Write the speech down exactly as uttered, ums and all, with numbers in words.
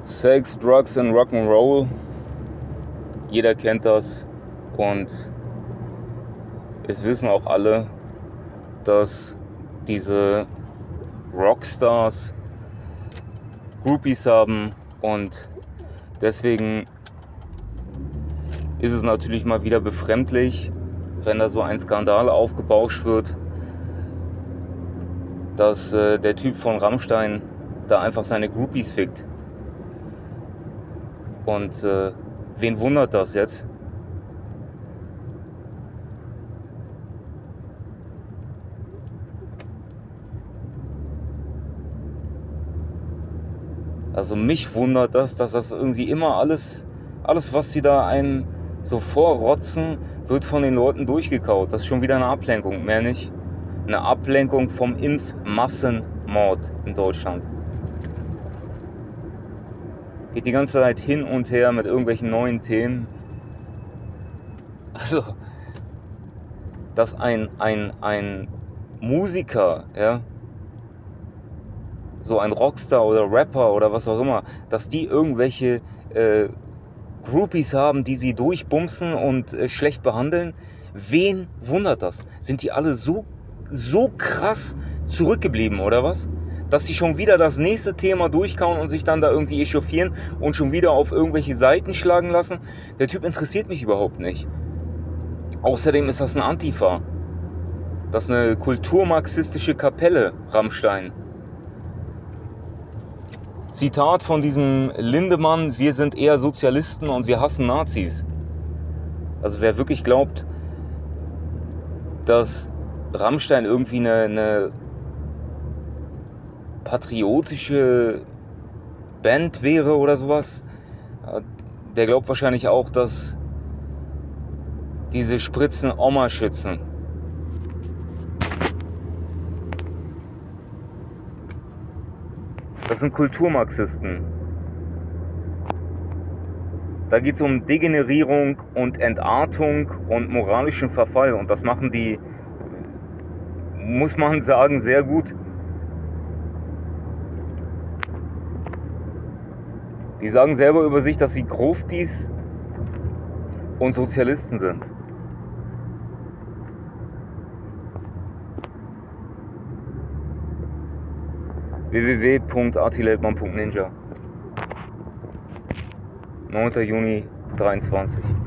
Sex, Drugs and Rock'n'Roll. Jeder kennt das und es wissen auch alle, dass diese Rockstars Groupies haben und deswegen ist es natürlich mal wieder befremdlich, wenn da so ein Skandal aufgebauscht wird, dass äh, der Typ von Rammstein da einfach seine Groupies fickt. Und äh, wen wundert das jetzt? Also mich wundert das, dass das irgendwie immer alles, alles was die da einem so vorrotzen, wird von den Leuten durchgekaut. Das ist schon wieder eine Ablenkung, mehr nicht. Eine Ablenkung vom Impfmassenmord in Deutschland. Geht die ganze Zeit hin und her mit irgendwelchen neuen Themen. Also, dass ein, ein, ein Musiker, ja, so ein Rockstar oder Rapper oder was auch immer, dass die irgendwelche äh, Groupies haben, die sie durchbumsen und äh, schlecht behandeln. Wen wundert das? Sind die alle so, so krass zurückgeblieben oder was? Dass sie schon wieder das nächste Thema durchkauen und sich dann da irgendwie echauffieren und schon wieder auf irgendwelche Seiten schlagen lassen? Der Typ interessiert mich überhaupt nicht. Außerdem ist das ein Antifa. Das ist eine kulturmarxistische Kapelle, Rammstein. Zitat von diesem Lindemann: Wir sind eher Sozialisten und wir hassen Nazis. Also wer wirklich glaubt, dass Rammstein irgendwie eine, eine patriotische Band wäre oder sowas, der glaubt wahrscheinlich auch, dass diese Spritzen Oma schützen. Das sind Kulturmarxisten. Da geht es um Degenerierung und Entartung und moralischen Verfall. Und das machen die, muss man sagen, sehr gut. Die sagen selber über sich, dass sie Gruftis und Sozialisten sind. w w w punkt artileldmann punkt ninja neunter Juni dreiundzwanzig